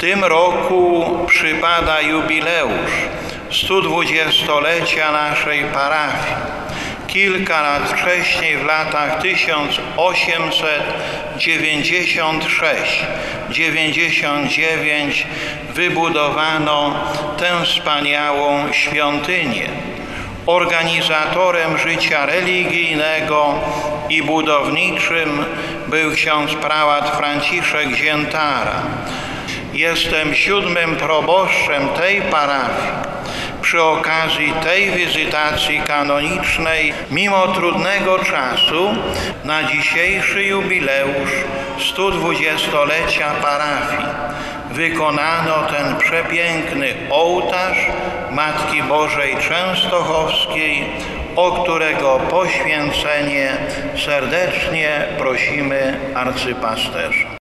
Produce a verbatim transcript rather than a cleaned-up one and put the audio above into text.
tym roku przypada jubileusz stu dwudziestolecia naszej parafii. Kilka lat wcześniej, w latach tysiąc osiemset dziewięćdziesiąt sześć do dziewięćdziesiąt dziewięć wybudowano tę wspaniałą świątynię. Organizatorem życia religijnego i budowniczym był ksiądz prałat Franciszek Ziętara. Jestem siódmym proboszczem tej parafii. Przy okazji tej wizytacji kanonicznej, mimo trudnego czasu, na dzisiejszy jubileusz stu dwudziestolecia parafii wykonano ten przepiękny ołtarz Matki Bożej Częstochowskiej, o którego poświęcenie serdecznie prosimy arcypasterza.